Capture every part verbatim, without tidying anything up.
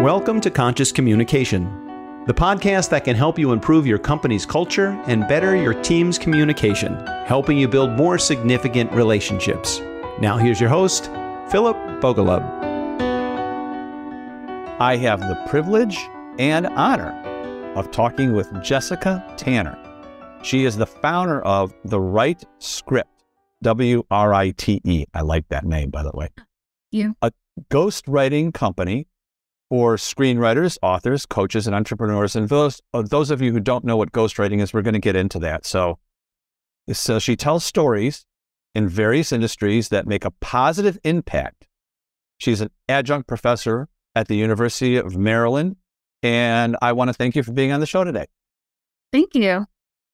Welcome to Conscious Communication, the podcast that can help you improve your company's culture and better your team's communication, helping you build more significant relationships. Now here's your host, Philip Bogalub. I have the privilege and honor of talking with Jessica Tanner. She is the founder of The Write Script, W R I T E. I like that name, by the way. You. A ghostwriting company for screenwriters, authors, coaches, and entrepreneurs. And those, uh, those of you who don't know what ghostwriting is, we're going to get into that. So, so she tells stories in various industries that make a positive impact. She's an adjunct professor at the University of Maryland, and I want to thank you for being on the show today. Thank you.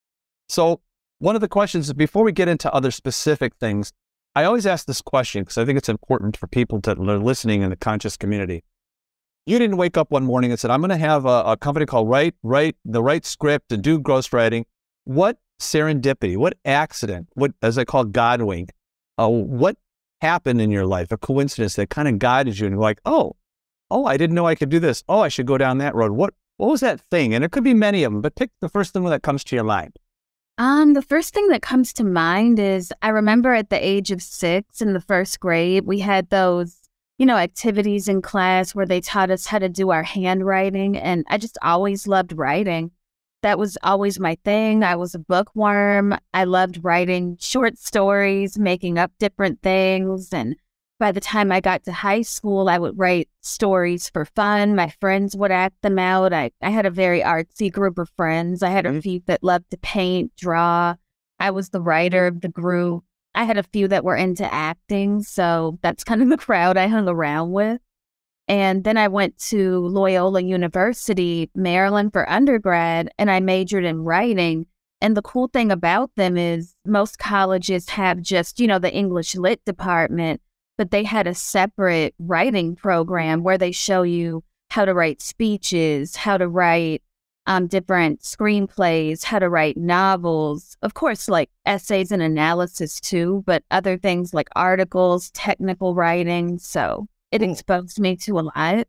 So one of the questions, before we get into other specific things, I always ask this question because I think it's important for people that are listening in the conscious community. You didn't wake up one morning and said, I'm going to have a, a company called Write, Write, The Write Script and do ghostwriting. What serendipity, what accident, what, as I call God wink, uh, what happened in your life, a coincidence that kind of guided you and you're like, oh, oh, I didn't know I could do this. Oh, I should go down that road. What, what was that thing? And there could be many of them, but pick the first thing that comes to your mind. Um, the first thing that comes to mind is I remember at the age of six in the first grade, we had those, you know, activities in class where they taught us how to do our handwriting. And I just always loved writing. That was always my thing. I was a bookworm. I loved writing short stories, making up different things. And by the time I got to high school, I would write stories for fun. My friends would act them out. I, I had a very artsy group of friends. I had a few that loved to paint, draw. I was the writer of the group. I had a few that were into acting, so that's kind of the crowd I hung around with. And then I went to Loyola University, Maryland for undergrad, and I majored in writing. And the cool thing about them is most colleges have just, you know, the English Lit department, but they had a separate writing program where they show you how to write speeches, how to write Um, different screenplays, how to write novels, of course, like essays and analysis too, but other things like articles, technical writing. So it exposed me to a lot.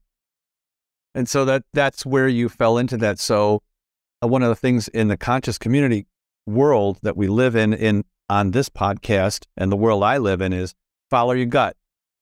And so that that's where you fell into that. So uh, one of the things in the conscious community world that we live in, in on this podcast and the world I live in is follow your gut.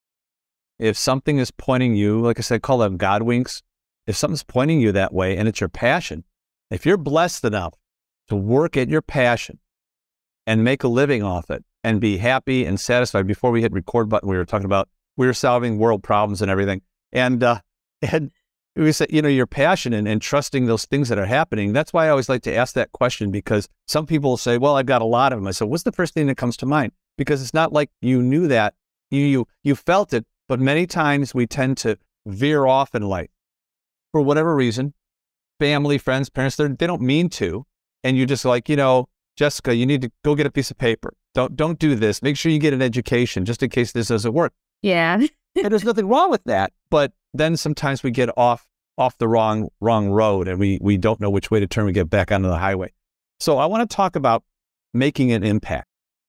If something is pointing you, like I said, call them God winks. If something's pointing you that way and it's your passion, if you're blessed enough to work at your passion and make a living off it and be happy and satisfied, before we hit record button, we were talking about, we were solving world problems and everything. And, uh, and we said, you know, your passion and, and trusting those things that are happening. That's why I always like to ask that question, because some people say, well, I've got a lot of them. I said, what's the first thing that comes to mind? Because it's not like you knew that, you, you, you felt it, but many times we tend to veer off in life. For whatever reason, family, friends, parents, they don't mean to. And you're just like, you know, Jessica, you need to go get a piece of paper. Don't don't do this. Make sure you get an education just in case this doesn't work. Yeah. And there's nothing wrong with that. But then sometimes we get off off the wrong wrong road and we, we don't know which way to turn. We get back onto the highway. So I want to talk about making an impact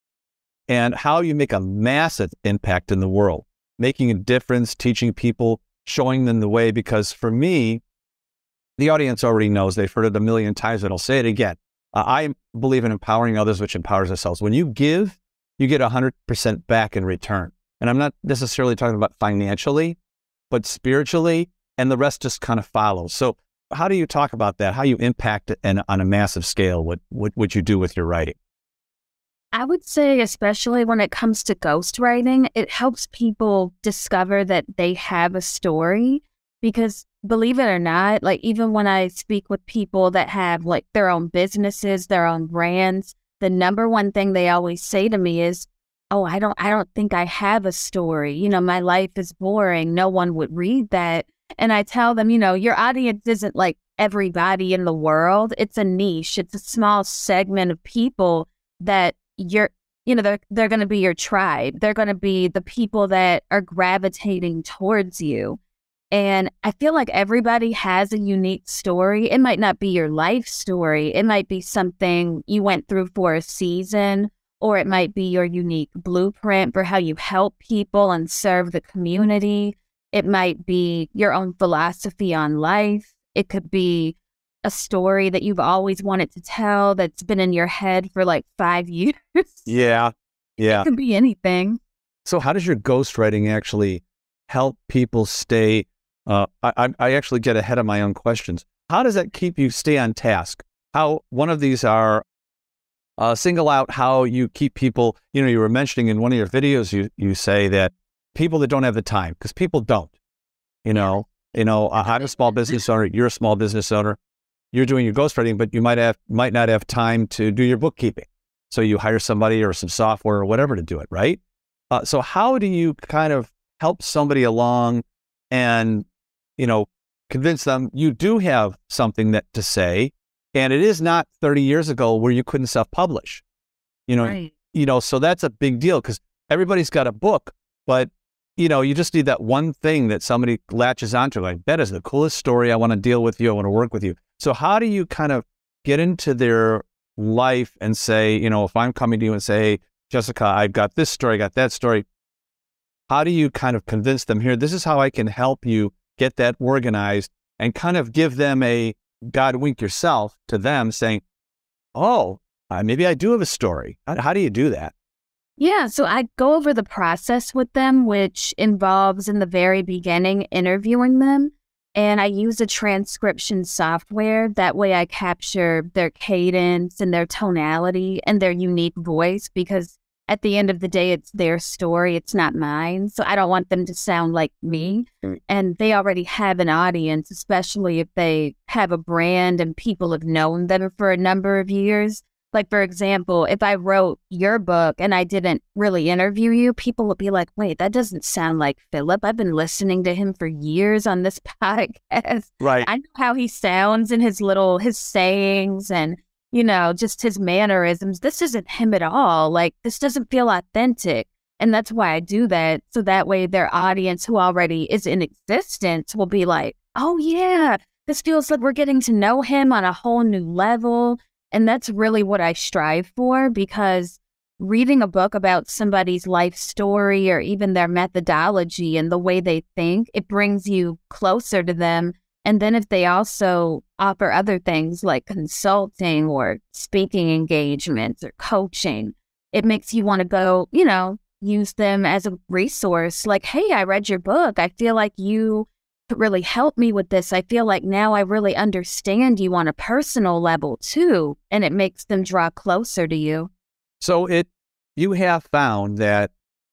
and how you make a massive impact in the world, making a difference, teaching people, showing them the way, because for me, the audience already knows, they've heard it a million times, but I'll say it again. Uh, I believe in empowering others, which empowers ourselves. When you give, you get one hundred percent back in return. And I'm not necessarily talking about financially, but spiritually, and the rest just kind of follows. So how do you talk about that? How you impact it and on a massive scale, what, what, what you do with your writing? I would say, especially when it comes to ghostwriting, it helps people discover that they have a story, because believe it or not, like even when I speak with people that have like their own businesses, their own brands, the number one thing they always say to me is, oh, I don't, I don't think I have a story. You know, my life is boring. No one would read that. And I tell them, you know, your audience isn't like everybody in the world. It's a niche. It's a small segment of people that you're, you know, they're, they're going to be your tribe. They're going to be the people that are gravitating towards you. And I feel like everybody has a unique story. It might not be your life story. It might be something you went through for a season, or it might be your unique blueprint for how you help people and serve the community. It might be your own philosophy on life. It could be a story that you've always wanted to tell that's been in your head for like five years. Yeah. Yeah. It could be anything. So how does your ghostwriting actually help people stay, uh, I, I actually get ahead of my own questions. How does that keep you stay on task? How, one of these are, uh, single out how you keep people, you know, you were mentioning in one of your videos, you, you say that people that don't have the time, because people don't, you know, you know, I'm a small business owner, you're a small business owner, you're doing your ghostwriting, but you might have, might not have time to do your bookkeeping. So you hire somebody or some software or whatever to do it, right? Uh, so how do you kind of help somebody along and, you know, convince them you do have something that to say, and it is not thirty years ago where you couldn't self-publish, you know, Right. you know, so that's a big deal because everybody's got a book, but you know, you just need that one thing that somebody latches onto. Like, that is the coolest story. I want to deal with you. I want to work with you. So how do you kind of get into their life and say, you know, if I'm coming to you and say, hey, Jessica, I've got this story, I got that story. How do you kind of convince them here? This is how I can help you get that organized and kind of give them a God wink yourself to them saying, oh, uh, maybe I do have a story. How, how do you do that? Yeah, so I go over the process with them, which involves in the very beginning interviewing them. And I use a transcription software. That way I capture their cadence and their tonality and their unique voice, because at the end of the day, it's their story. It's not mine. So I don't want them to sound like me. And they already have an audience, especially if they have a brand and people have known them for a number of years. Like, for example, if I wrote your book and I didn't really interview you, people would be like, wait, that doesn't sound like Philip. I've been listening to him for years on this podcast. Right. I know how he sounds and his little, his sayings and, you know, just his mannerisms. This isn't him at all. Like, this doesn't feel authentic. And that's why I do that. So that way their audience who already is in existence will be like, oh yeah, this feels like we're getting to know him on a whole new level. And that's really what I strive for, because reading a book about somebody's life story or even their methodology and the way they think, it brings you closer to them. And then if they also offer other things like consulting or speaking engagements or coaching, it makes you want to go, you know, use them as a resource. Like, hey, I read your book. I feel like you really help me with this. I feel like now I really understand you on a personal level too, and it makes them draw closer to you. So it, you have found that,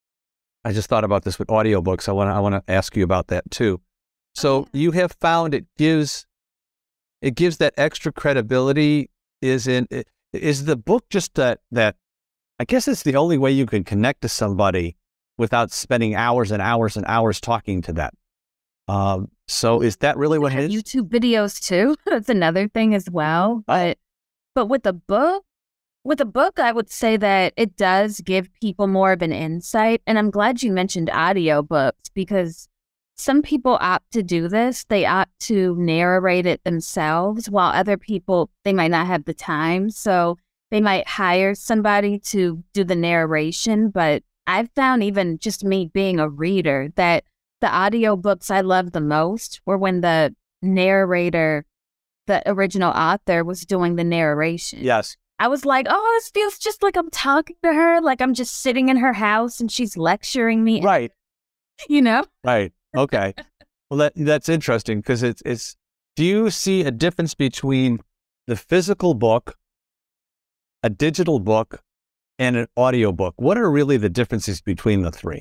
I just thought about this with audiobooks. I want to, I want to ask you about that too. So you have found it gives, it gives that extra credibility. Is in, is the book just that, that, I guess it's the only way you can connect to somebody without spending hours and hours and hours talking to them. Um, so is that really what it is? YouTube videos too. That's another thing as well. But but with a book, with a book, I would say that it does give people more of an insight. And I'm glad you mentioned audiobooks, because some people opt to do this. They opt to narrate it themselves, while other people, they might not have the time. So they might hire somebody to do the narration. But I've found, even just me being a reader, that the audiobooks I loved the most were when the narrator, the original author, was doing the narration. Yes. I was like, oh, this feels just like I'm talking to her, like I'm just sitting in her house and she's lecturing me. Right. You know? Right. Okay. Well, that that's interesting, because it's, it's, do you see a difference between the physical book, a digital book, and an audiobook? What are really the differences between the three?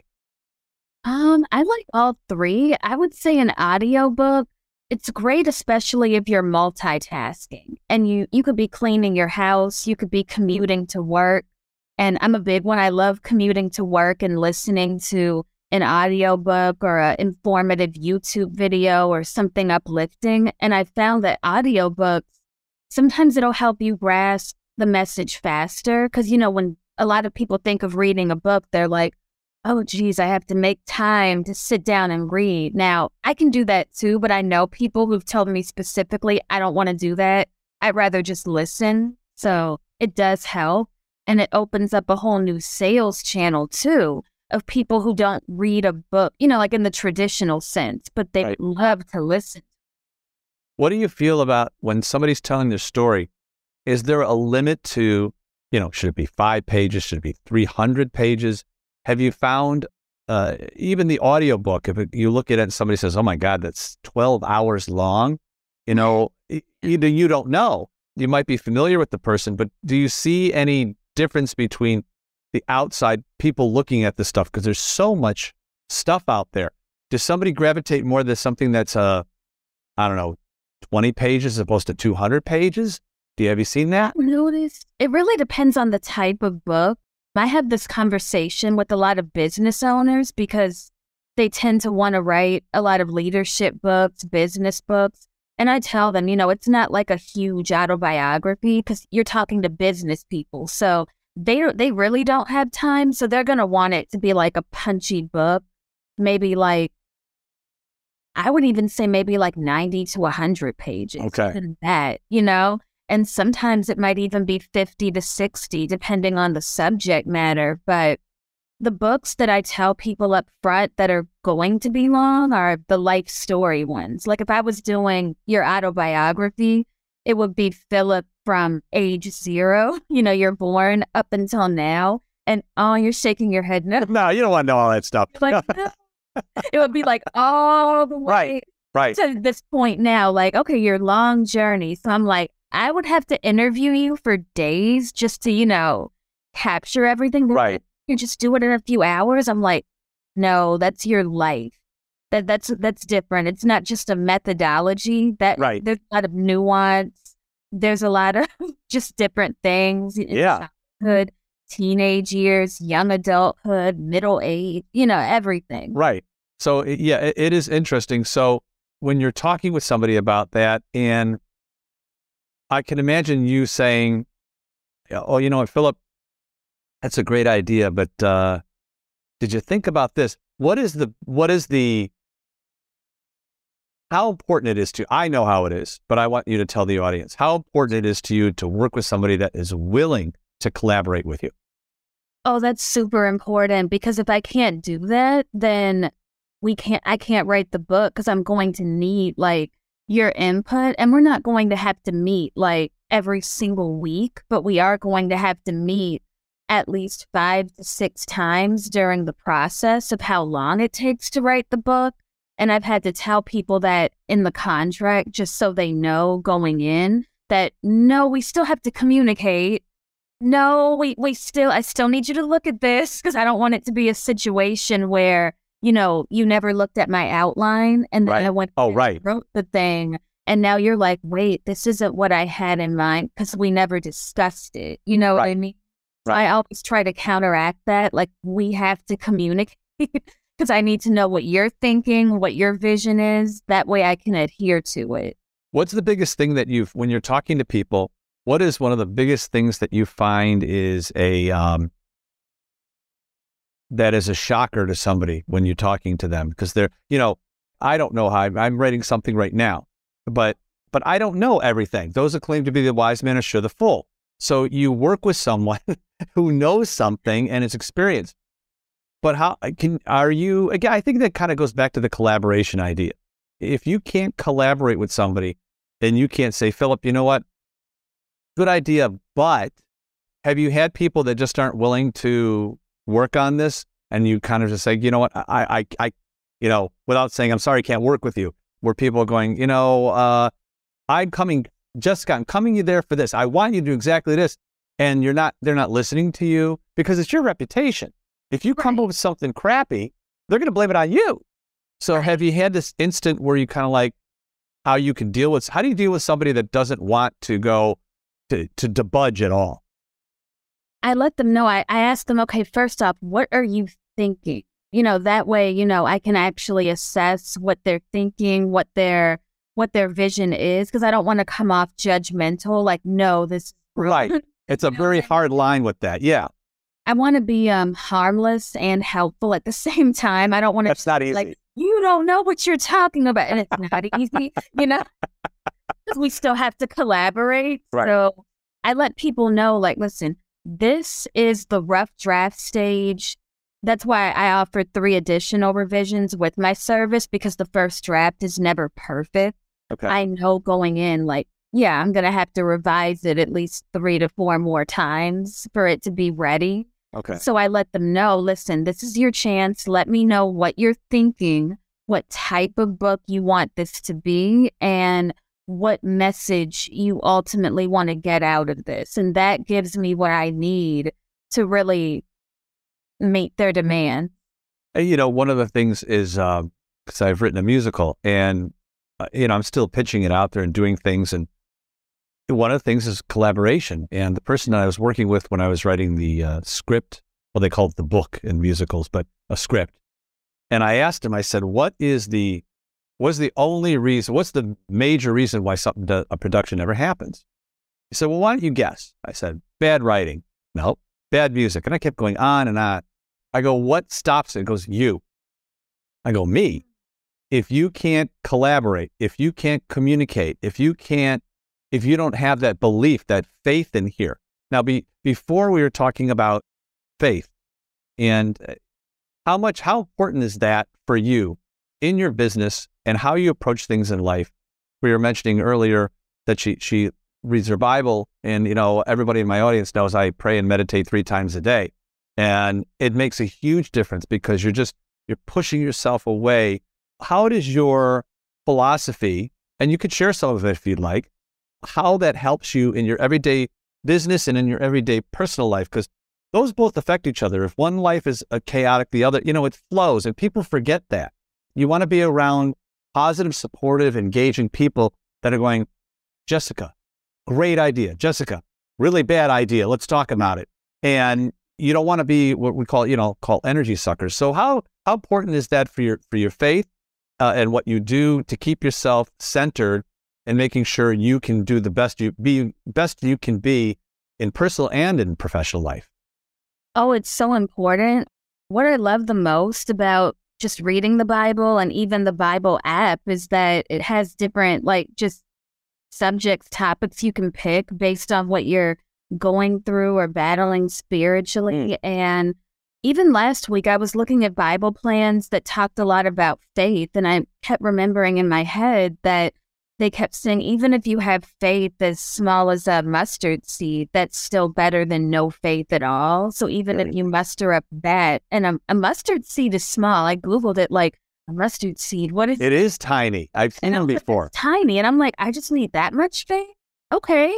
Um, I like all three. I would say an audiobook, it's great, especially if you're multitasking and you, you could be cleaning your house, you could be commuting to work. And I'm a big one. I love commuting to work and listening to an audiobook or an informative YouTube video or something uplifting. And I found that audiobooks, sometimes it'll help you grasp the message faster. Because, you know, when a lot of people think of reading a book, they're like, oh, geez, I have to make time to sit down and read. Now, I can do that too, but I know people who've told me specifically, I don't want to do that. I'd rather just listen. So it does help. And it opens up a whole new sales channel too. of people who don't read a book, you know, like in the traditional sense, but they Right. love to listen. What do you feel about when somebody's telling their story? Is there a limit to, you know, should it be five pages? Should it be three hundred pages? Have you found uh, even the audiobook, if it, you look at it and somebody says, oh my God, that's twelve hours long, you know, e- either you don't know, you might be familiar with the person, but do you see any difference between the outside people looking at this stuff? Because there's so much stuff out there. Does somebody gravitate more to something that's, uh, I don't know, twenty pages as opposed to two hundred pages? Do you, have you seen that? Notice it really depends on the type of book. I have this conversation with a lot of business owners because they tend to want to write a lot of leadership books, business books. And I tell them, you know, it's not like a huge autobiography because you're talking to business people. So they don't- they really don't have time. So they're going to want it to be like a punchy book, maybe like, I would even say maybe like ninety to one hundred pages. Okay. Even that, you know? And sometimes it might even be fifty to sixty, depending on the subject matter. But the books that I tell people up front that are going to be long are the life story ones. Like if I was doing your autobiography, it would be Philip from age zero, you know, you're born up until now. And oh, you're shaking your head. No, No, you don't want to know all that stuff. like, no. It would be like all the way Right, right. to this point now, like, okay, your long journey. So I'm like, I would have to interview you for days just to, you know, capture everything. Right. You just do it in a few hours. I'm like, no, that's your life. That that's that's different. It's not just a methodology. That Right. There's a lot of nuance. There's a lot of just different things. in Yeah. childhood, teenage years, young adulthood, middle age, you know, everything. Right. So it- yeah, it, it is interesting. So when you're talking with somebody about that, and I can imagine you saying, oh, you know what, Philip, that's a great idea, but uh, did you think about this? What is the, what is the, how important it is to, I know how it is, but I want you to tell the audience how important it is to you to work with somebody that is willing to collaborate with you. Oh, that's super important because if I can't do that, then we can't, I can't write the book because I'm going to need like your input and we're not going to have to meet like every single week, but we are going to have to meet at least five to six times during the process of how long it takes to write the book. And I've had to tell people that in the contract, just so they know going in that, no, we still have to communicate. No, we, we still, I still need you to look at this because I don't want it to be a situation where, you know, you never looked at my outline and then Right. I went Oh, and right. wrote the thing. And now you're like, wait, this isn't what I had in mind because we never discussed it. You know what I Right. mean? So Right. I always try to counteract that. Like we have to communicate because I need to know what you're thinking, what your vision is. That way I can adhere to it. What's the biggest thing that you've, when you're talking to people, what is one of the biggest things that you find is a, um, that is a shocker to somebody when you're talking to them? Because they're, you know, I don't know how, I'm, I'm writing something right now, but, but I don't know everything. Those that claim to be the wise man are sure the fool. So you work with someone who knows something and is experienced. But how can, are you, again, I think that kind of goes back to the collaboration idea. If you can't collaborate with somebody, then you can't say, Philip, you know what? Good idea, but have you had people that just aren't willing to work on this? And you kind of just say, you know what, I, I, I, you know, without saying, I'm sorry, I can't work with you, where people are going, you know, uh, I'm coming, Jessica, I'm coming you there for this. I want you to do exactly this. And you're not, they're not listening to you because it's your reputation. If you come Right. up with something crappy, they're going to blame it on you. So have you had this instant where you kind of like how you can deal with, how do you deal with somebody that doesn't want to go to, to, to budge at all? I let them know. I, I asked them, okay, first off, what are you thinking? You know, that way, you know, I can actually assess what they're thinking, what their what their vision is, because I don't want to come off judgmental, like, no, this is Right. It's a You know very what I hard line with that. Yeah. I want to be um harmless and helpful at the same time. I don't want to That's not easy. like, you don't know what you're talking about. And it's not easy, you know, 'cause we still have to collaborate. Right. So I let people know, like, listen, this is the rough draft stage. that's why I offered three additional revisions with my service, because the first draft is never perfect. Okay. I know going in, like, yeah, I'm going to have to revise it at least three to four more times for it to be ready. Okay. So I let them know, listen, this is your chance. Let me know what you're thinking, what type of book you want this to be, and what message you ultimately want to get out of this. And that gives me what I need to really meet their demand. You know, one of the things is, because uh, I've written a musical, and, uh, you know, I'm still pitching it out there and doing things. And one of the things is collaboration. And the person that I was working with when I was writing the uh, script, well, they call it the book in musicals, but a script. And I asked him, I said, what is the, what's the only reason, what's the major reason why something, does, a production never happens? He said, well, why don't you guess? I said, bad writing. No, bad music. And I kept going on and on. I go, what stops it? It goes, you. I go, me? If you can't collaborate, if you can't communicate, if you can't, if you don't have that belief, that faith in here. Now, be, before we were talking about faith, and how much, how important is that for you in your business and how you approach things in life? We were mentioning earlier that she, she reads her Bible, and, you know, everybody in my audience knows I pray and meditate three times a day. And it makes a huge difference because you're just, you're pushing yourself away. How does your philosophy, and you could share some of it if you'd like, how that helps you in your everyday business and in your everyday personal life? Because those both affect each other. If one life is a chaotic, the other, you know, it flows, and people forget that. You want to be around positive, supportive, engaging people that are going, Jessica, great idea. Jessica, really bad idea. Let's talk about it. And you don't want to be what we call, you know, call energy suckers. So how, how important is that for your, for your faith uh, and what you do to keep yourself centered and making sure you can do the best you be best you can be in personal and in professional life? Oh, it's so important. What I love the most about just reading the Bible and even the Bible app is that it has different, like, just subjects, topics you can pick based on what you're going through or battling spiritually. Mm. And even last week, I was looking at Bible plans that talked a lot about faith. And I kept remembering in my head that they kept saying, even if you have faith as small as a mustard seed, that's still better than no faith at all. So even if you muster up that, and a, a mustard seed is small. I Googled it, like, a mustard seed. What is it? It is tiny. I've seen them before. It's tiny. And I'm like, I just need that much faith? Okay.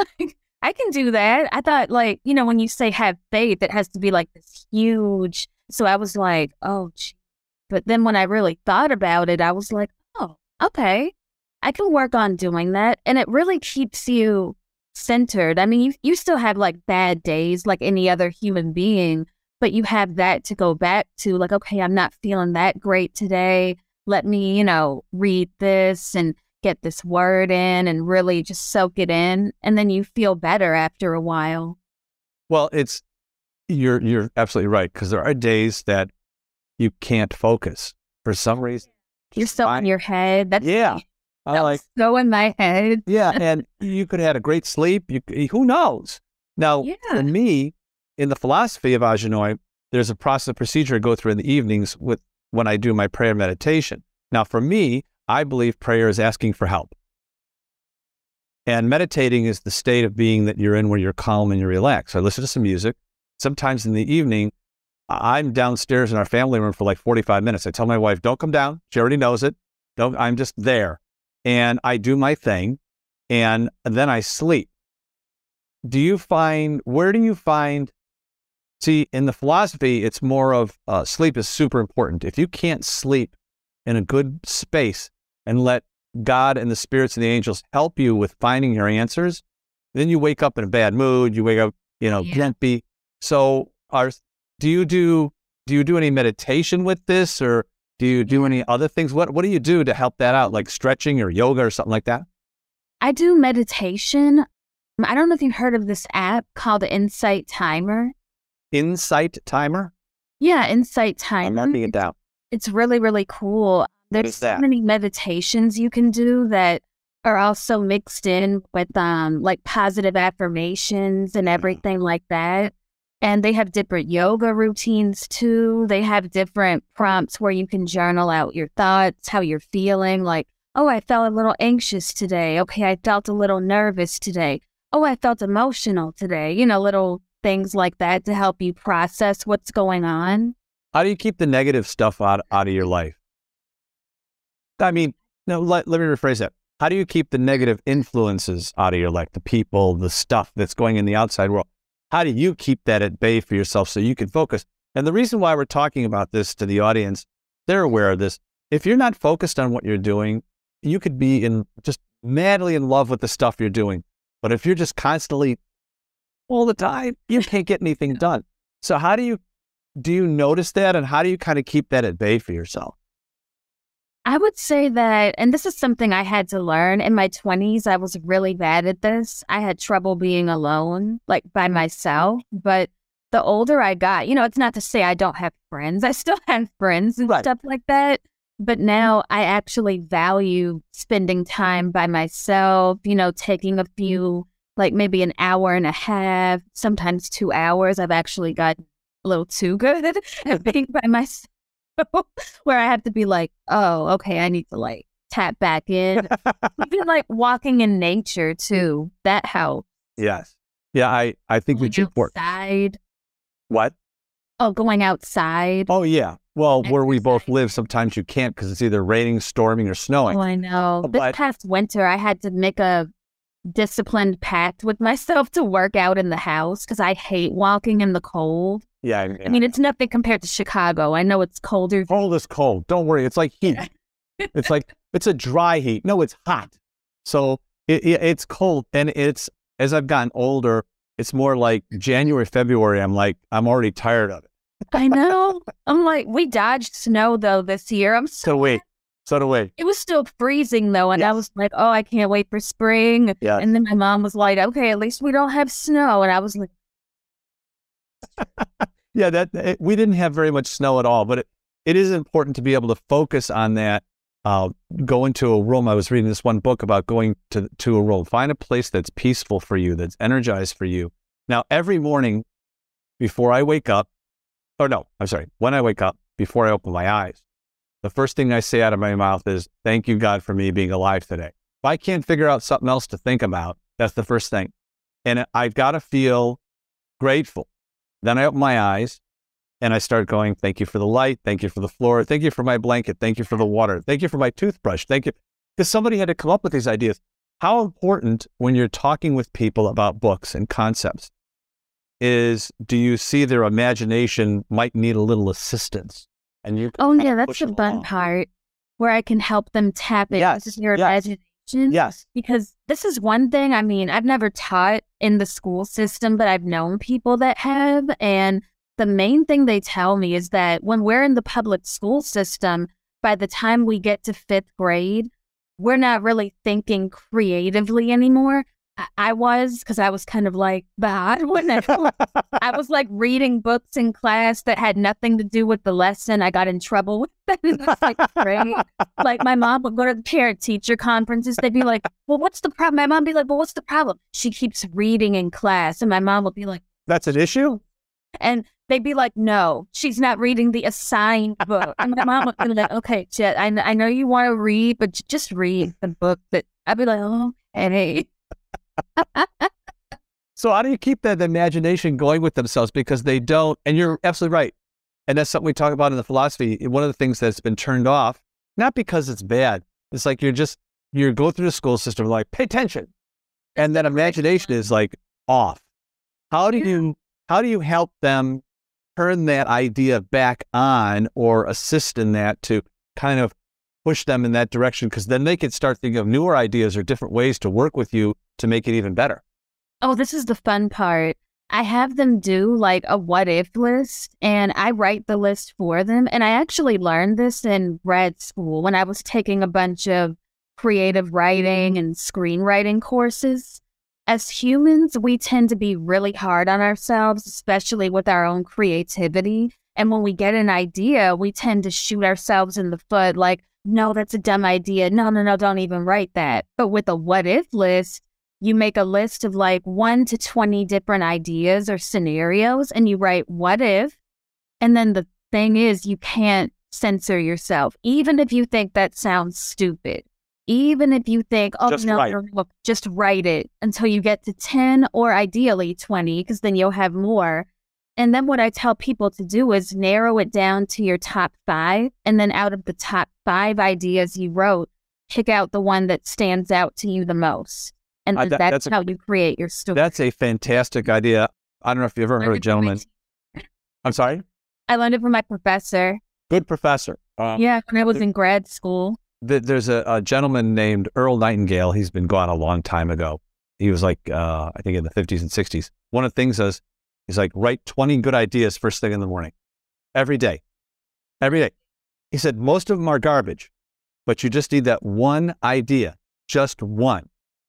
I can do that. I thought, like, you know, when you say have faith, it has to be like this huge. So I was like, oh, gee. But then when I really thought about it, I was like, oh, okay. I can work on doing that. And it really keeps you centered. I mean, you, you still have like bad days like any other human being, but you have that to go back to, like, okay, I'm not feeling that great today. Let me, you know, read this and get this word in and really just soak it in. And then you feel better after a while. Well, it's, you're, you're absolutely right. Because there are days that you can't focus for some reason. You're so in your head. That's yeah. I like so in my head. Yeah, and you could have had a great sleep. You, who knows? Now, yeah. For me, in the philosophy of Ajinoy, there's a process, procedure I go through in the evenings with when I do my prayer meditation. Now, for me, I believe prayer is asking for help, and meditating is the state of being that you're in where you're calm and you're relaxed. So I listen to some music. Sometimes in the evening, I'm downstairs in our family room for like forty-five minutes. I tell my wife, "Don't come down." She already knows it. Don't. I'm just there. And I do my thing, and then I sleep. Do you find, where do you find, see, in the philosophy, it's more of uh, sleep is super important. If you can't sleep in a good space and let God and the spirits and the angels help you with finding your answers, then you wake up in a bad mood, you wake up, you know, yeah. grumpy. So are, do you do, do you do any meditation with this, or do you do any other things? What What do you do to help that out, like stretching or yoga or something like that? I do meditation. I don't know if you've heard of this app called the Insight Timer. Insight Timer? Yeah, Insight Timer. I'm noting it down. It's really, really cool. There's so many meditations you can do that are also mixed in with um like positive affirmations and everything like that. And they have different yoga routines too. They have different prompts where you can journal out your thoughts, how you're feeling. Like, oh, I felt a little anxious today. Okay, I felt a little nervous today. Oh, I felt emotional today. You know, little things like that to help you process what's going on. How do you keep the negative stuff out, out of your life? I mean, no, let, let me rephrase that. How do you keep the negative influences out of your life, the people, the stuff that's going in the outside world? How do you keep that at bay for yourself so you can focus? And the reason why we're talking about this to the audience, they're aware of this. If you're not focused on what you're doing, you could be in just madly in love with the stuff you're doing. But if you're just constantly all the time, you can't get anything done. So how do you do you notice that, and how do you kind of keep that at bay for yourself? I would say that, and this is something I had to learn in my twenties. I was really bad at this. I had trouble being alone, like by myself. But the older I got, you know, it's not to say I don't have friends. I still have friends and Right. stuff like that. But now I actually value spending time by myself, you know, taking a few, like maybe an hour and a half, sometimes two hours. I've actually gotten a little too good at being by myself. Where I have to be like, oh, okay, I need to like tap back in. Even like walking in nature too, that helps. Yes. Yeah, I, I think Going that you work. outside. What? Oh, going outside. Oh, yeah. Well, where we both Exercise. live, sometimes you can't because it's either raining, storming, or snowing. Oh, I know. This But- past winter, I had to make a disciplined pact with myself to work out in the house because I hate walking in the cold. Yeah, I, I mean, it's nothing compared to Chicago. I know it's colder. cold is cold. Don't worry. It's like heat. It's like, it's a dry heat. No, it's hot. So it, it, it's cold. And it's, as I've gotten older, it's more like January, February. I'm like, I'm already tired of it. I know. I'm like, we dodged snow though this year. I'm so So wait, so do we. It was still freezing though, and I Yes. was like, "Oh, I can't wait for spring." Yes. And then my mom was like, "Okay, at least we don't have snow," and I was like, Yeah, that it, we didn't have very much snow at all, but it, it is important to be able to focus on that. Uh, go into a room. I was reading this one book about going to to a room. Find a place that's peaceful for you, that's energized for you. Now, every morning before I wake up, or no, I'm sorry, when I wake up, before I open my eyes, the first thing I say out of my mouth is, "Thank you, God, for me being alive today." If I can't figure out something else to think about, that's the first thing. And I've got to feel grateful. Then I open my eyes and I start going, "Thank you for the light. Thank you for the floor. Thank you for my blanket. Thank you for the water. Thank you for my toothbrush. Thank you." Because somebody had to come up with these ideas. How important when you're talking with people about books and concepts is, do you see their imagination might need a little assistance? And you "Oh yeah, that's push the them fun along. part where I can help them tap into Yes, their yes. imagination." Yes. Because this is one thing. I mean, I've never taught in the school system, but I've known people that have, and the main thing they tell me is that when we're in the public school system, by the time we get to fifth grade, we're not really thinking creatively anymore. I, I was, because I was kind of like bad when I, I was like reading books in class that had nothing to do with the lesson. I got in trouble with that in the sixth grade. Like my mom would go to the parent teacher conferences. They'd be like, "Well, what's the problem?" My mom would be like, "Well, what's the problem?" She keeps reading in class. And my mom would be like, That's an issue? and they'd be like, "No, she's not reading the assigned book." And my mom would be like, "Okay, Jet, I, kn- I know you want to read, but j- just read the book." That I'd be like, "Oh, hey." So how do you keep that imagination going with themselves? Because they don't, and you're absolutely right. And that's something we talk about in the philosophy. One of the things that's been turned off, not because it's bad. It's like you're just, you go through the school system, like, pay attention. And that imagination is like off. How do you, how do you help them turn that idea back on or assist in that to kind of push them in that direction? Because then they can start thinking of newer ideas or different ways to work with you to make it even better. Oh, this is the fun part. I have them do like a what if list, and I write the list for them. And I actually learned this in grad school when I was taking a bunch of creative writing and screenwriting courses. As humans, we tend to be really hard on ourselves, especially with our own creativity. And when we get an idea, we tend to shoot ourselves in the foot like, "No, that's a dumb idea. No, no, no, don't even write that." But with a what if list, you make a list of like one to twenty different ideas or scenarios, and you write what if. And then the thing is, you can't censor yourself. Even if you think that sounds stupid, even if you think, oh, Just no, write. no, no, just write it until you get to ten or ideally twenty, because then you'll have more. And then what I tell people to do is narrow it down to your top five. And then out of the top five ideas you wrote, pick out the one that stands out to you the most. And Uh, that- that's, that's a- how you create your story. That's a fantastic idea. I don't know if you've ever heard a gentleman. I'm sorry? I learned it from my professor. Good professor. Uh, Yeah, when I was in grad school. th- There's a, a gentleman named Earl Nightingale. He's been gone a long time ago. He was like, uh, I think in the fifties and sixties. One of the things is, he's like, write twenty good ideas first thing in the morning. Every day. Every day. He said, most of them are garbage, but you just need that one idea, just one.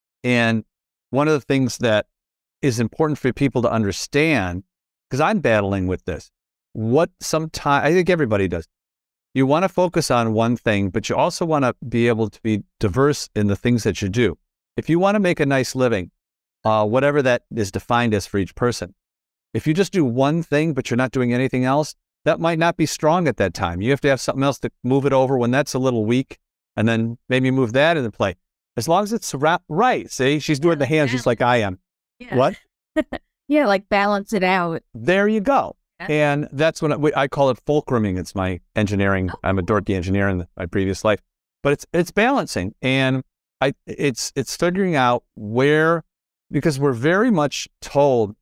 And one of the things that is important for people to understand, because I'm battling with this, what sometimes, I think everybody does, you want to focus on one thing, but you also want to be able to be diverse in the things that you do. If you want to make a nice living, uh, whatever that is defined as for each person, if you just do one thing, but you're not doing anything else, that might not be strong at that time. You have to have something else to move it over when that's a little weak, and then maybe move that into play. As long as it's ra- right. See, she's doing the hands just like I am. Yeah. What? Yeah, like balance it out. There you go. Yeah. And that's when I, we- I call it fulcruming. It's my engineering. I'm a dorky engineer in the, my previous life, but it's it's balancing, and I it's it's figuring out where, because we're very much told.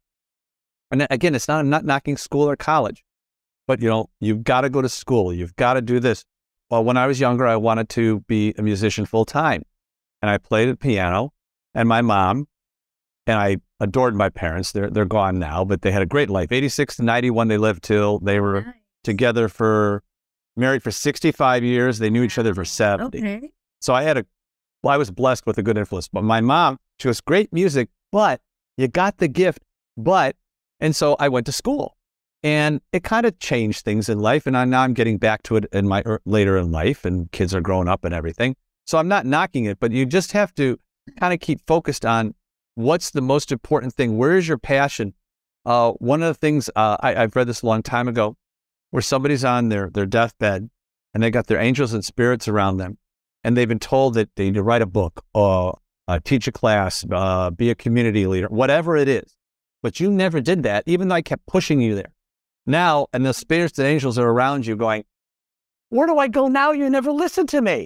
And again, it's not I'm not knocking school or college, but you know, you've got to go to school. You've got to do this. Well, when I was younger, I wanted to be a musician full time, and I played the piano. And my mom, and I adored my parents. They're they're gone now, but they had a great life. eighty-six to ninety-one, they lived till they were Nice. together for married for sixty-five years. They knew each other for seventy. Okay. So I had a, well, I was blessed with a good influence. But my mom, she was great music, but you got the gift, but. And so I went to school, and it kind of changed things in life. And I, now I'm getting back to it in my er, later in life, and kids are growing up and everything. So I'm not knocking it, but you just have to kind of keep focused on what's the most important thing. Where is your passion? Uh, one of the things uh, I, I've read this a long time ago, where somebody's on their their deathbed, and they got their angels and spirits around them, and they've been told that they need to write a book, or uh, teach a class, uh, be a community leader, whatever it is. But you never did that, even though I kept pushing you there. Now, and the spirits and angels are around you going, where do I go now? You never listen to me.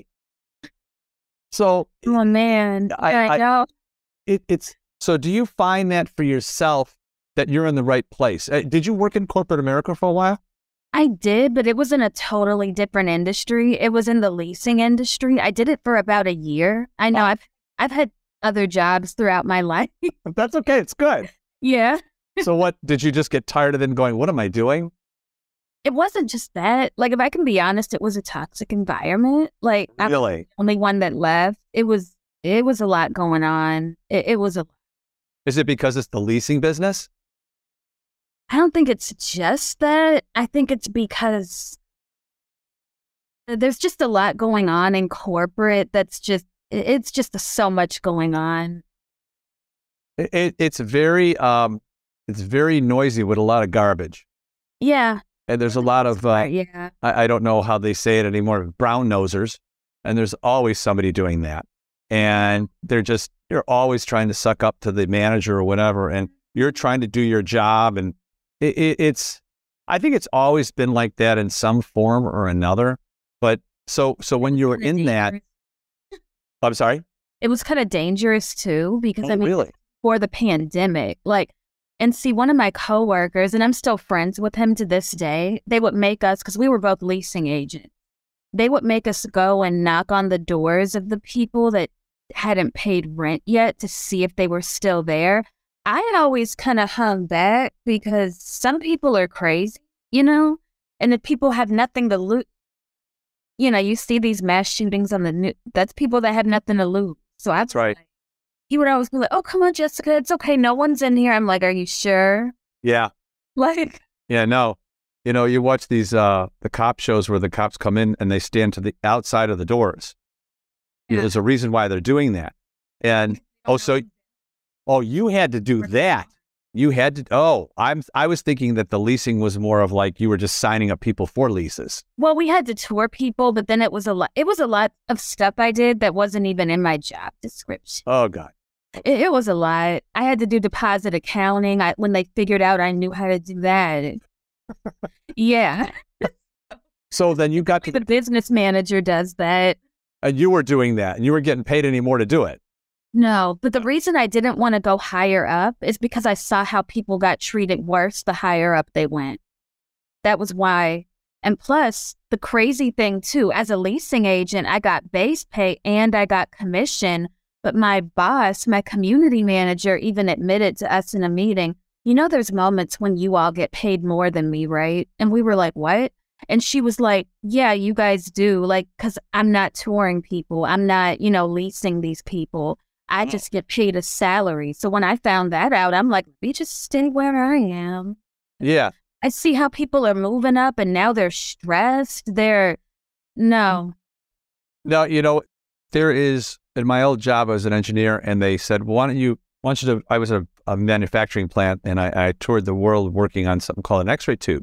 So Oh man, I- I, I- know. it, it's, so do you find that for yourself that you're in the right place? Uh, did you work in corporate America for a while? I did, but it was in a totally different industry. It was in the leasing industry. I did it for about a year. I know Wow. I've I've had other jobs throughout my life. That's okay. It's good. Yeah. So what, did you just get tired of then going, what am I doing? It wasn't just that. Like, if I can be honest, it was a toxic environment. Like, I'm the Really? only one that left. It was it was a lot going on. It, it was a Is it because it's the leasing business? I don't think it's just that. I think it's because there's just a lot going on in corporate that's just, it's just so much going on. It, it, it's very, um, it's very noisy with a lot of garbage. Yeah. And there's a lot of, uh, yeah. I, I don't know how they say it anymore, brown nosers. And there's always somebody doing that. And they're just, you're always trying to suck up to the manager or whatever. And you're trying to do your job. And it, it, it's, I think it's always been like that in some form or another. But so, so when you were in that, I'm sorry? It was kind of dangerous too, because Oh, I mean, really? for the pandemic, like, and see, one of my coworkers, and I'm still friends with him to this day, they would make us, because we were both leasing agents, they would make us go and knock on the doors of the people that hadn't paid rent yet to see if they were still there. I had always kind of hung back because some people are crazy, you know, and if people have nothing to lose, you know, you see these mass shootings on the news, that's people that have nothing to lose. So I That's right. He would always be like, oh, come on, Jessica, it's okay. No one's in here. I'm like, are you sure? Yeah. Like, Yeah, no. You know, you watch these, uh, the cop shows where the cops come in and they stand to the outside of the doors. You know, Yeah. there's a reason why they're doing that. And, oh, so, Oh, you had to do that. You had to. Oh, I'm. I was thinking that the leasing was more of like you were just signing up people for leases. Well, we had to tour people, but then it was a lot. It was a lot of stuff I did that wasn't even in my job description. Oh God. It, it was a lot. I had to do deposit accounting. I, when they figured out I knew how to do that. Yeah. So then you got to The business manager does that. and you were doing that, and you were getting paid any more to do it. No, but the reason I didn't want to go higher up is because I saw how people got treated worse the higher up they went. That was why. And plus, the crazy thing too, as a leasing agent, I got base pay and I got commission, but my boss, my community manager, even admitted to us in a meeting, you know, there's moments when you all get paid more than me, right? And we were like, what? And she was like, yeah, you guys do. Like, because I'm not touring people. I'm not, you know, leasing these people. I just get paid a salary. So when I found that out, I'm like, we just stay where I am. Yeah. I see how people are moving up and now they're stressed. They're, no. No, you know, there is, in my old job, I was an engineer, and they said, well, why don't you, why don't you to, I was a, a manufacturing plant, and I, I toured the world working on something called an X-ray tube.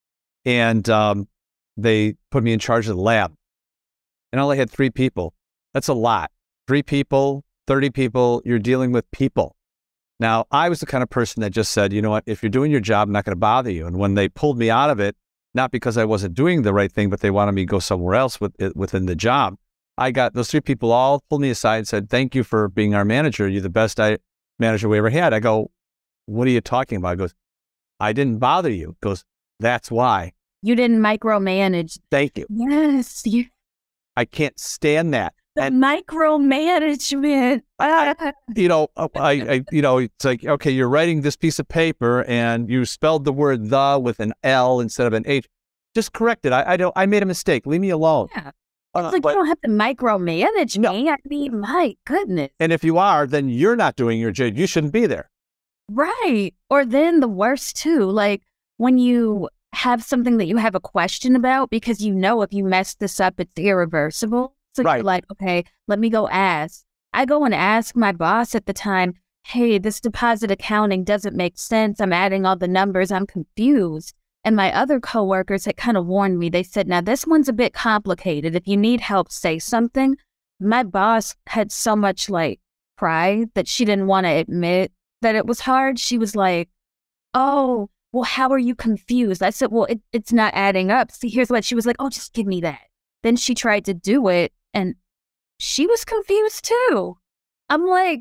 And um, they put me in charge of the lab. And I only had three people. That's a lot. Three people, thirty people, you're dealing with people. Now, I was the kind of person that just said, you know what, if you're doing your job, I'm not going to bother you. And when they pulled me out of it, not because I wasn't doing the right thing, but they wanted me to go somewhere else with, within the job, I got those three people all pulled me aside and said, thank you for being our manager. You're the best I, manager we ever had. I go, what are you talking about? He goes, I didn't bother you. He goes, that's why. You didn't micromanage. Thank you. Yes. You, I can't stand that. the And- micromanagement. I, you know, I, I, you know, it's like, okay, you're writing this piece of paper and you spelled the word the with an L instead of an H. Just correct it. I, I don't, I made a mistake. Leave me alone. Yeah. Uh, It's like, but- you don't have to micromanage No. me. I mean, my goodness. and if you are, then you're not doing your job. You shouldn't be there. Right. Or then the worst too, like when you have something that you have a question about because you know if you mess this up, it's irreversible. So Right. you're like, okay, let me go ask. I go and ask my boss at the time, hey, this deposit accounting doesn't make sense. I'm adding all the numbers. I'm confused. And my other coworkers had kind of warned me. They said, now this one's a bit complicated. If you need help, say something. My boss had so much like pride that she didn't want to admit that it was hard. She was like, oh, well, how are you confused? I said, well, it, it's not adding up. See, here's what she was like, oh, just give me that. Then she tried to do it and she was confused too. I'm like,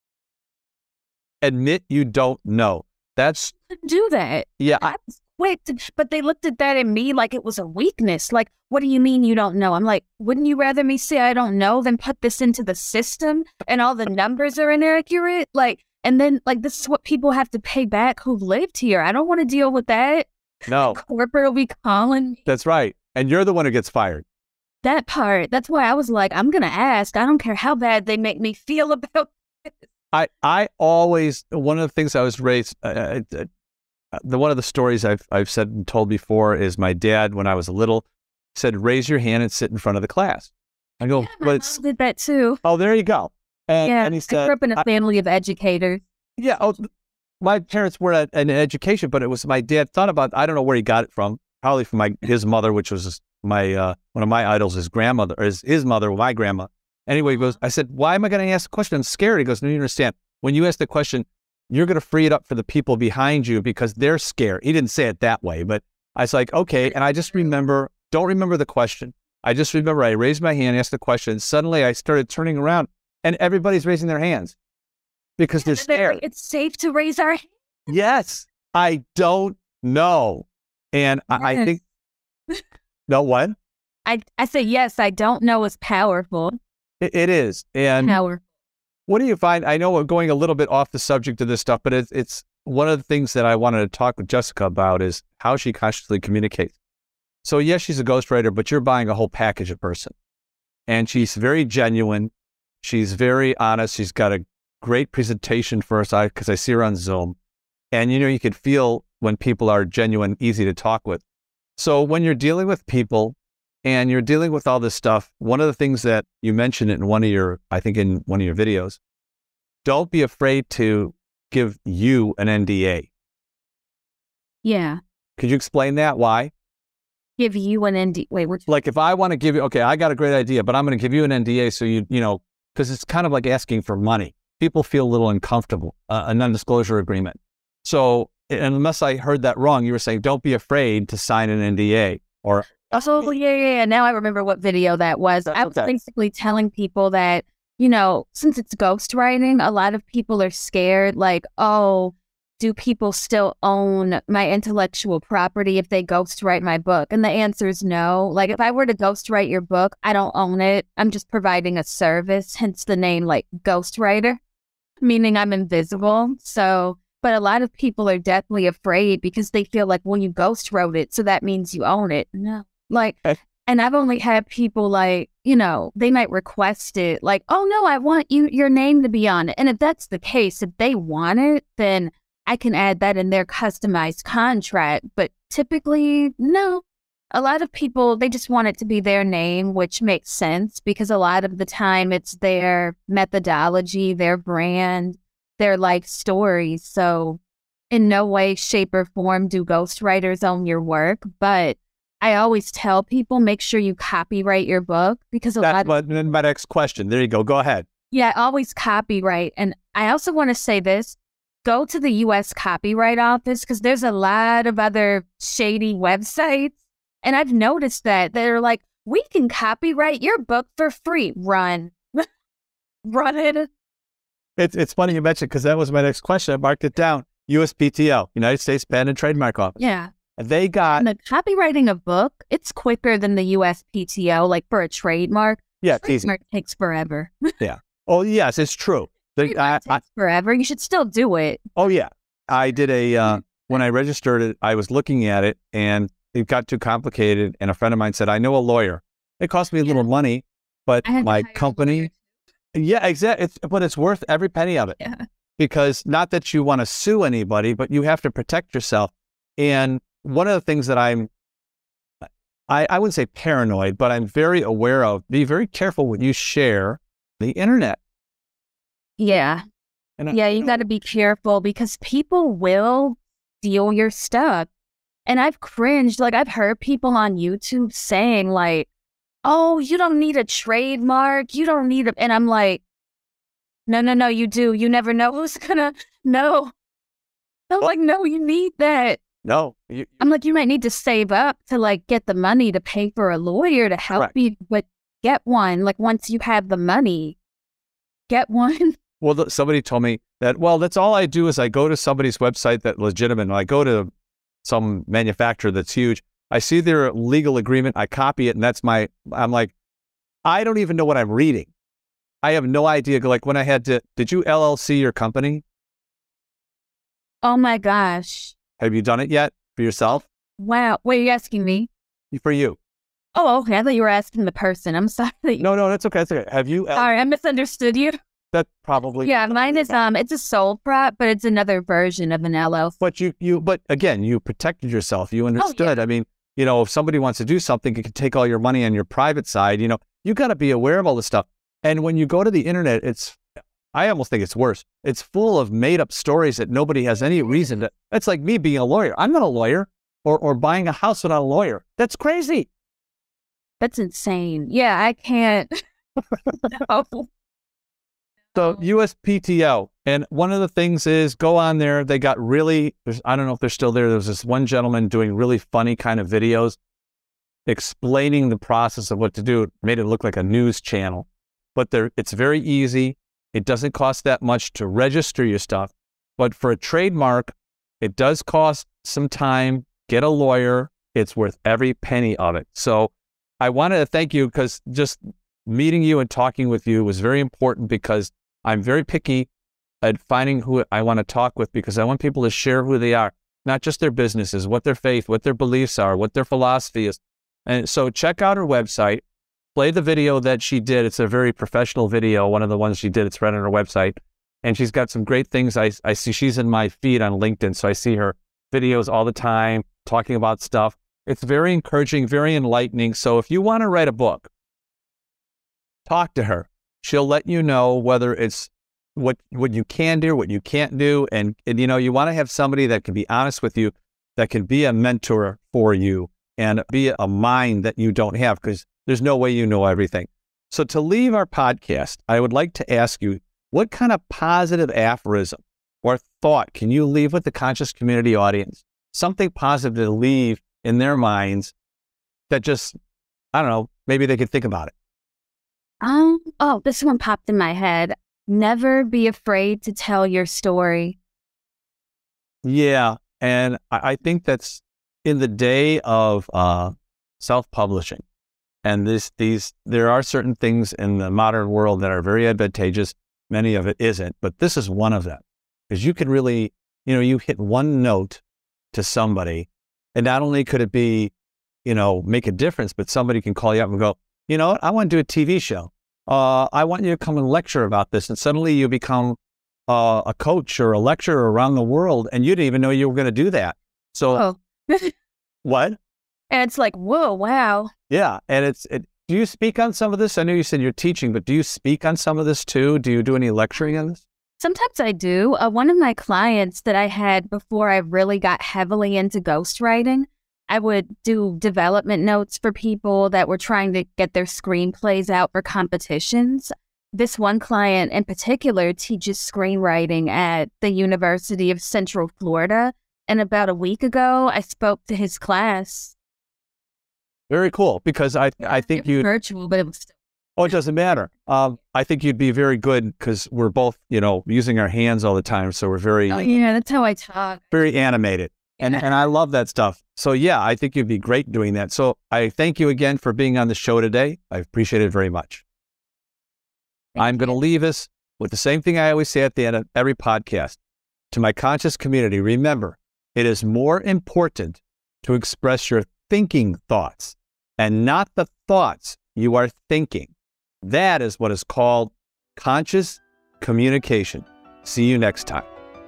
Admit you don't know. That's, do that. yeah, I, I was quick to, but they looked at that in me like it was a weakness. Like, what do you mean you don't know? I'm like, wouldn't you rather me say I don't know than put this into the system and all the numbers are inaccurate? Like, and then like this is what people have to pay back who lived here. I don't want to deal with that. no, Corporate will be calling me. that's right. And you're the one who gets fired. That part. That's why I was like, I'm gonna ask. I don't care how bad they make me feel about this. I, I always, one of the things I was raised, uh, uh, the one of the stories I've I've said and told before is my dad, when I was little, said, raise your hand and sit in front of the class. I go, Yeah, my but it's, mom did that too. oh, there you go. And, Yeah, and he I said, grew up in a I- family of educators. yeah, oh, my parents were at an education, but it was my dad thought about, I don't know where he got it from, probably from my his mother, which was my, uh, one of my idols, his grandmother, or his, his mother, my grandma. Anyway, he goes, I said, why am I going to ask the question? I'm scared. He goes, no, you understand. When you ask the question, you're going to free it up for the people behind you because they're scared. He didn't say it that way, but I was like, okay. And I just remember, don't remember the question. I just remember I raised my hand, asked the question. Suddenly I started turning around and everybody's raising their hands because they're And they're scared. like, it's safe to raise our hands. Yes, I don't know. And I, I think, no, what? I, I say, yes, I don't know is powerful. It, it is. And Power. what do you find? I know we're going a little bit off the subject of this stuff, but it's, it's one of the things that I wanted to talk with Jessica about is how she consciously communicates. So yes, she's a ghostwriter, but you're buying a whole package of person. And she's very genuine. She's very honest. She's got a great presentation for us because I see her on Zoom. And, you know, you can feel when people are genuine, easy to talk with. So when you're dealing with people and you're dealing with all this stuff, one of the things that you mentioned it in one of your, I think in one of your videos, don't be afraid to give you an N D A. Yeah. Could you explain that? Why? Give you an N D A. Wait, which? Like if I want to give you, okay, I got a great idea, but I'm going to give you an N D A so you, you know, because it's kind of like asking for money. People feel a little uncomfortable, uh, a non-disclosure agreement. So and unless I heard that wrong, you were saying don't be afraid to sign an N D A or. Oh, yeah, yeah, yeah. Now I remember what video that was. That's I was okay. basically telling people that, you know, since it's ghostwriting, a lot of people are scared, like, oh, do people still own my intellectual property if they ghostwrite my book? And the answer is no. Like, if I were to ghostwrite your book, I don't own it. I'm just providing a service, hence the name, like, ghostwriter, meaning I'm invisible. So, but a lot of people are deathly afraid because they feel like, well, you ghostwrote it, so that means you own it. No. Like, Okay. And I've only had people like, you know, they might request it like, oh, no, I want you your name to be on it. And if that's the case, if they want it, then I can add that in their customized contract. But typically, no. A lot of people, they just want it to be their name, which makes sense because a lot of the time it's their methodology, their brand, their life stories. So in no way, shape, or form do ghostwriters own your work. But I always tell people, make sure you copyright your book because a That's lot of, my, my next question. There you go. Go ahead. yeah, always copyright. And I also want to say this, go to the U S Copyright Office because there's a lot of other shady websites. And I've noticed that they're like, we can copyright your book for free. Run. Run it. It's, it's funny you mentioned because that was my next question. I marked it down. U S P T O, United States Patent and Trademark Office. Yeah. They got, And the copywriting a book, it's quicker than the U S P T O, like for a trademark. yeah, it's easy. Trademark takes forever. Oh, yes, it's true. The, I, Trademark I, takes forever. You should still do it. oh, yeah. I did a, uh, when I registered it, I was looking at it and it got too complicated. And a friend of mine said, I know a lawyer. It cost me a little money, but I had to my hire a company, yeah, exactly. It's, but it's worth every penny of it. Yeah. Because not that you want to sue anybody, but you have to protect yourself. And one of the things that I'm, I, I wouldn't say paranoid, but I'm very aware of, be very careful when you share the internet. Yeah. And I- Yeah, you got to be careful because people will steal your stuff. And I've cringed. Like, I've heard people on YouTube saying, like, oh, you don't need a trademark. You don't need a. And I'm like, no, no, no, you do. You never know who's going to know. I'm like, no, you need that. No, you, I'm like, you might need to save up to like get the money to pay for a lawyer to help Correct. you, but get one. Like once you have the money, get one. well, th- somebody told me that, well, that's all I do is I go to somebody's website that's legitimate. And I go to some manufacturer that's huge. I see their legal agreement. I copy it. And that's my, I'm like, I don't even know what I'm reading. I have no idea. Like when I had to, did you L L C your company? Oh my gosh. Have you done it yet for yourself? Wow. Wait, are you asking me? For you? Oh, okay. I thought you were asking the person. I'm sorry. No, no, that's okay. That's okay. Have you? L- Sorry, I misunderstood you. that probably. Yeah, mine is um, it's a sole prop, but it's another version of an L L C. But you, you, but again, you protected yourself. You understood. I mean, you know, if somebody wants to do something, it can take all your money on your private side. You know, you got to be aware of all this stuff. And when you go to the internet, it's, I almost think it's worse. It's full of made up stories that nobody has any reason to. It's like me being a lawyer. I'm not a lawyer, or or buying a house without a lawyer. That's crazy. That's insane. Yeah, I can't. No. So U S P T O, and one of the things is go on there. They got really, there's, I don't know if they're still there. There was this one gentleman doing really funny kind of videos explaining the process of what to do. It made it look like a news channel, but there, it's very easy. It doesn't cost that much to register your stuff, but for a trademark, it does cost some time. Get a lawyer. It's worth every penny of it. So I wanted to thank you because just meeting you and talking with you was very important because I'm very picky at finding who I want to talk with because I want people to share who they are, not just their businesses, what their faith, what their beliefs are, what their philosophy is. And so check out her website, play the video that she did. It's a very professional video. One of the ones she did, it's right on her website. And she's got some great things. I, I see she's in my feed on LinkedIn. So I see her videos all the time talking about stuff. It's very encouraging, very enlightening. So if you want to write a book, talk to her. She'll let you know whether it's what what you can do, what you can't do, and, and you know, you want to have somebody that can be honest with you, that can be a mentor for you, and be a mind that you don't have, because there's no way you know everything. So to leave our podcast, I would like to ask you, what kind of positive aphorism or thought can you leave with the Conscious Community audience? Something positive to leave in their minds that just, I don't know, maybe they could think about it. Um, oh, this one popped in my head. Never be afraid to tell your story. Yeah. And I, I think that's in the day of uh, self-publishing. And this, these, there are certain things in the modern world that are very advantageous. Many of it isn't, but this is one of them. Because you can really, you know, you hit one note to somebody, and not only could it be, you know, make a difference, but somebody can call you up and go, you know what, I want to do a T V show. Uh, I want you to come and lecture about this. And suddenly you become uh, a coach or a lecturer around the world, and you didn't even know you were going to do that. So, Oh. what? And it's like, whoa, wow. Yeah. And it's, it, do you speak on some of this? I know you said you're teaching, but do you speak on some of this too? Do you do any lecturing on this? Sometimes I do. Uh, one of my clients that I had before I really got heavily into ghostwriting, I would do development notes for people that were trying to get their screenplays out for competitions. This one client in particular teaches screenwriting at the University of Central Florida. And about a week ago, I spoke to his class. Very cool, because I, I think you virtual, but it was still. Oh, it doesn't matter. Um, I think you'd be very good, because we're both, you know, using our hands all the time. So we're very, oh, yeah, that's how I talk. Very animated. And, and I love that stuff. So yeah, I think you'd be great doing that. So I thank you again for being on the show today. I appreciate it very much. Thank I'm going to leave us with the same thing I always say at the end of every podcast. To my conscious community, remember, it is more important to express your thinking thoughts and not the thoughts you are thinking. That is what is called conscious communication. See you next time.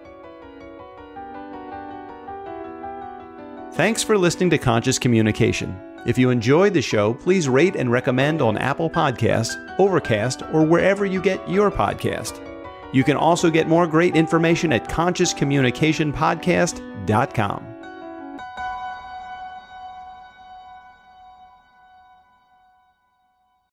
Thanks for listening to Conscious Communication. If you enjoyed the show, please rate and recommend on Apple Podcasts, Overcast, or wherever you get your podcast. You can also get more great information at conscious communication podcast dot com.